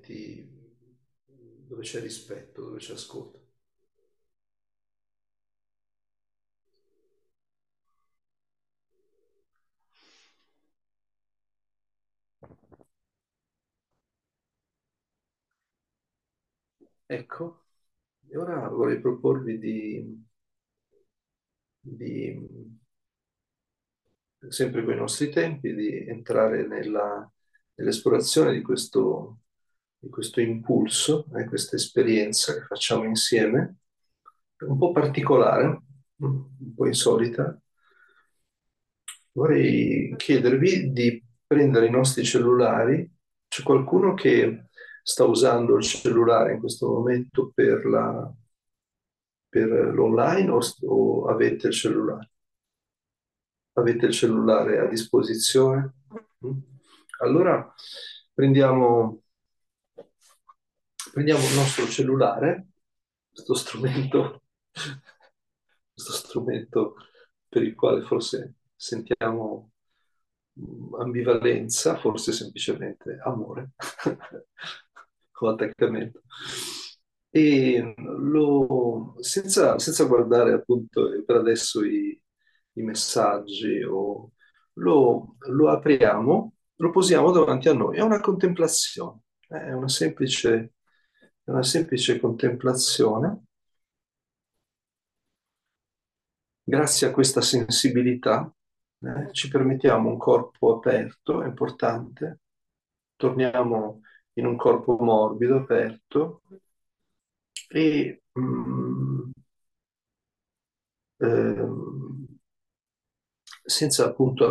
momenti dove c'è rispetto, dove c'è ascolto. Ecco, e ora vorrei proporvi di, sempre con i nostri tempi, di entrare nell'esplorazione di questo impulso, questa esperienza che facciamo insieme, un po' particolare, un po' insolita. Vorrei chiedervi di prendere i nostri cellulari. C'è qualcuno che sta usando il cellulare in questo momento per l'online o avete il cellulare? Avete il cellulare a disposizione? Mm? Allora prendiamo, prendiamo il nostro cellulare, questo strumento, questo strumento per il quale forse sentiamo ambivalenza, forse semplicemente amore o attaccamento. E senza guardare appunto per adesso i messaggi, lo apriamo, lo posiamo davanti a noi. È una contemplazione, è una semplice contemplazione. Grazie a questa sensibilità, ci permettiamo un corpo aperto, è importante, torniamo in un corpo morbido, aperto e ehm, senza appunto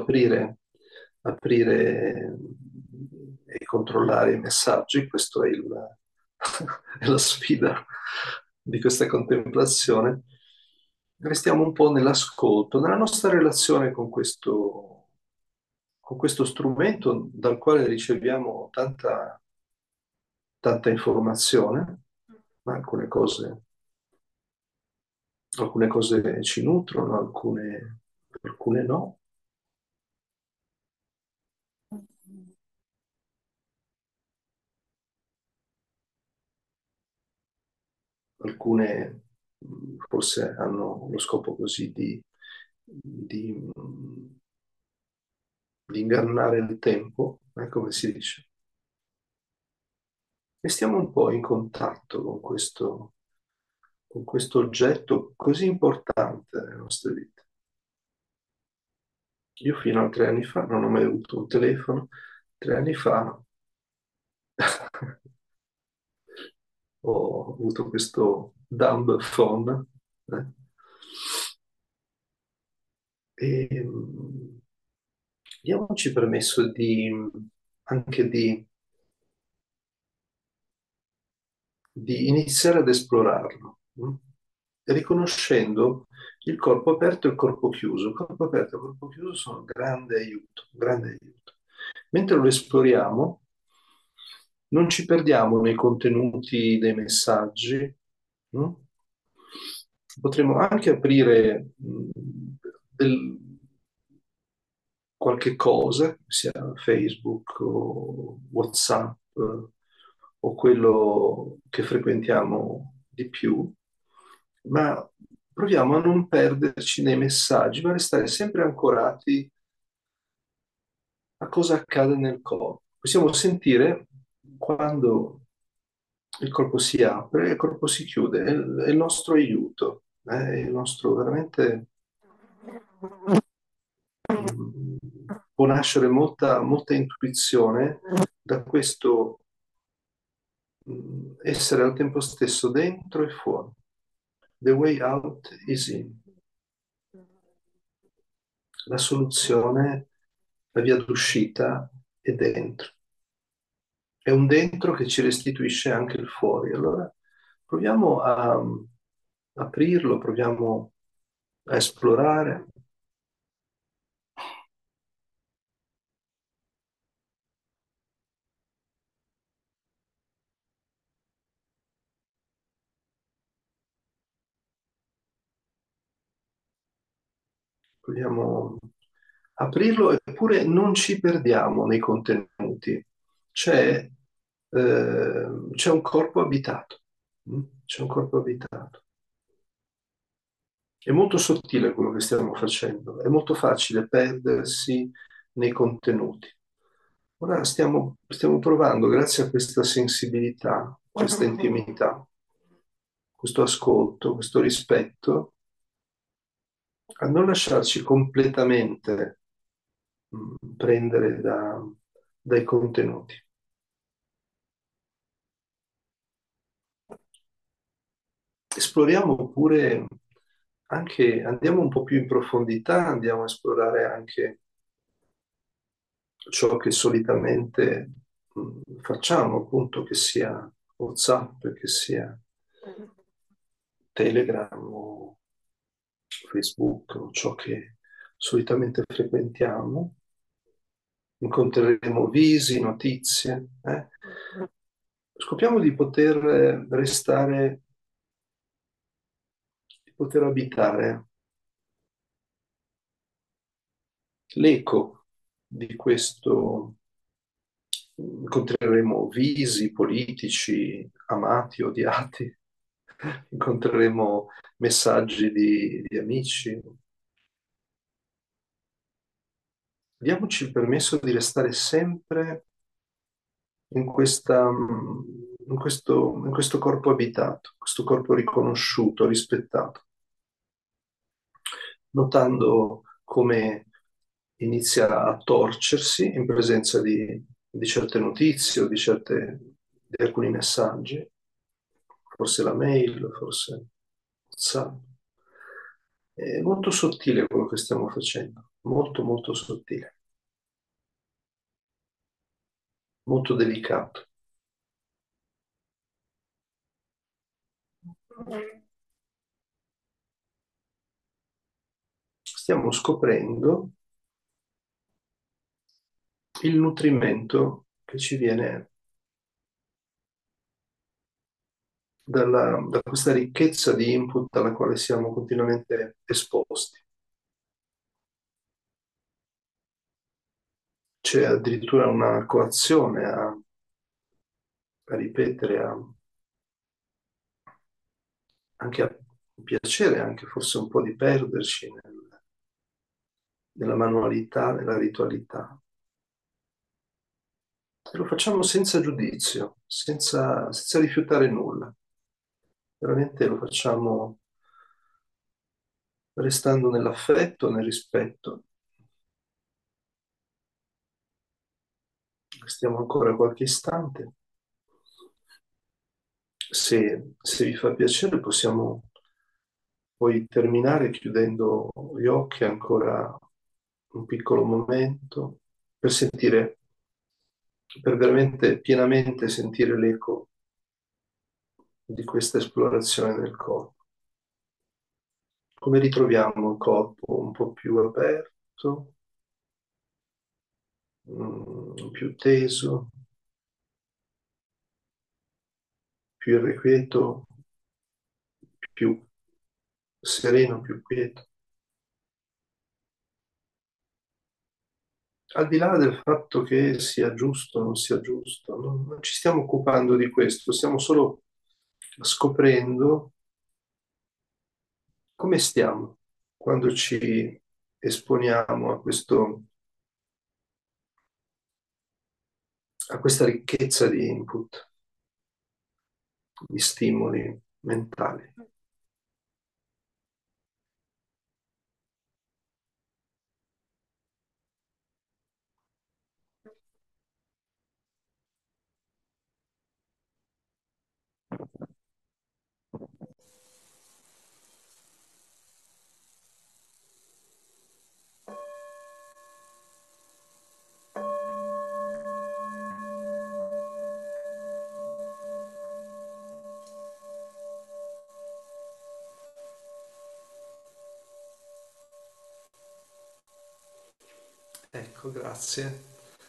aprire e controllare i messaggi. Questo è è la sfida di questa contemplazione. Restiamo un po' nell'ascolto, nella nostra relazione con questo strumento dal quale riceviamo tanta informazione, ma alcune cose ci nutrono, alcune no. Alcune forse hanno lo scopo così di ingannare il tempo, come si dice. E stiamo un po' in contatto con questo oggetto così importante nelle nostre vite. Io fino a 3 anni fa non ho mai avuto un telefono. 3 anni fa ho avuto questo dumb phone, eh, e diamoci permesso anche di iniziare ad esplorarlo, riconoscendo il corpo aperto e il corpo chiuso. Il corpo aperto e il corpo chiuso sono un grande aiuto, un grande aiuto. Mentre lo esploriamo, non ci perdiamo nei contenuti dei messaggi. mh? Potremmo anche aprire del- qualche cosa, sia Facebook o WhatsApp, o quello che frequentiamo di più, ma proviamo a non perderci nei messaggi, ma restare sempre ancorati a cosa accade nel corpo. Possiamo sentire quando il corpo si apre e il corpo si chiude, è il nostro aiuto, è il nostro veramente. mm, Può nascere molta, molta intuizione da questo essere al tempo stesso dentro e fuori. The way out is in. La soluzione, la via d'uscita è dentro. È un dentro che ci restituisce anche il fuori. Allora proviamo a aprirlo, proviamo a esplorare, proviamo a aprirlo, eppure non ci perdiamo nei contenuti. C'è c'è un corpo abitato. C'è un corpo abitato. È molto sottile quello che stiamo facendo, è molto facile perdersi nei contenuti. Ora stiamo provando, grazie a questa sensibilità, questa intimità, questo ascolto, questo rispetto, a non lasciarci completamente prendere dai contenuti. Esploriamo pure anche, andiamo un po' più in profondità, andiamo a esplorare anche ciò che solitamente facciamo, appunto, che sia WhatsApp, che sia Telegram o Facebook, o ciò che solitamente frequentiamo. Incontreremo visi, notizie. Scopriamo di poter restare, di poter abitare l'eco di questo. Incontreremo visi politici amati, odiati, incontreremo messaggi di amici. Diamoci il permesso di restare sempre in questo corpo abitato, questo corpo riconosciuto, rispettato, notando come inizia a torcersi in presenza di certe notizie o di alcuni messaggi, forse la mail, forse WhatsApp. È molto sottile quello che stiamo facendo, molto molto sottile, molto delicato. Stiamo scoprendo il nutrimento che ci viene da questa ricchezza di input alla quale siamo continuamente esposti. C'è addirittura una coazione a ripetere, anche a piacere, anche forse un po' di perderci nella manualità, nella ritualità. E lo facciamo senza giudizio, senza rifiutare nulla. Veramente lo facciamo restando nell'affetto, nel rispetto. Restiamo ancora qualche istante. Se vi fa piacere, possiamo poi terminare chiudendo gli occhi ancora un piccolo momento per sentire, per veramente pienamente sentire l'eco di questa esplorazione del corpo. Come ritroviamo il corpo un po' più aperto, più teso, più irrequieto, più sereno, più quieto. Al di là del fatto che sia giusto o non sia giusto, non ci stiamo occupando di questo, stiamo solo scoprendo come stiamo quando ci esponiamo a questa ricchezza di input, di stimoli mentali. Ecco, grazie.